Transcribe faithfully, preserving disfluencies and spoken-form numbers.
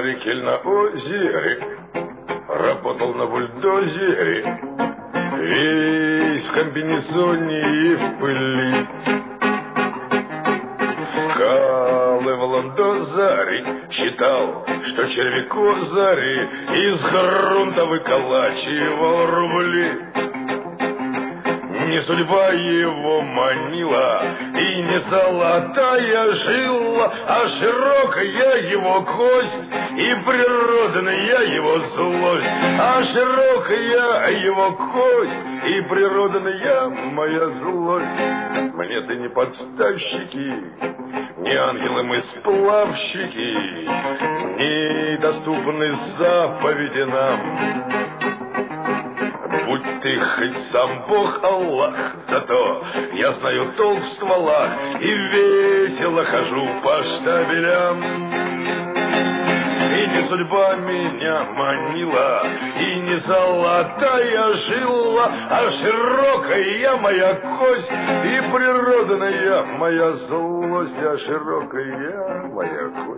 фонарик или на озере, работал на бульдозере, весь в комбинезоне и в пыли. Вкалывал он до зари, считал, что червякозари из грунта выколачивал рубли. Не судьба его манила, и не золотая жила, а широкая его кость, и природная его злость. А широкая его кость, и природная моя злость. Мне ты не подставщики, не ангелы мы сплавщики, не доступны заповеди нам. Будь ты хоть сам Бог Аллах, зато я знаю толк в стволах и весело хожу по штабелям. И не судьба меня манила, и не золотая жила, а широкая моя кость, и природная моя злость, а широкая моя кость.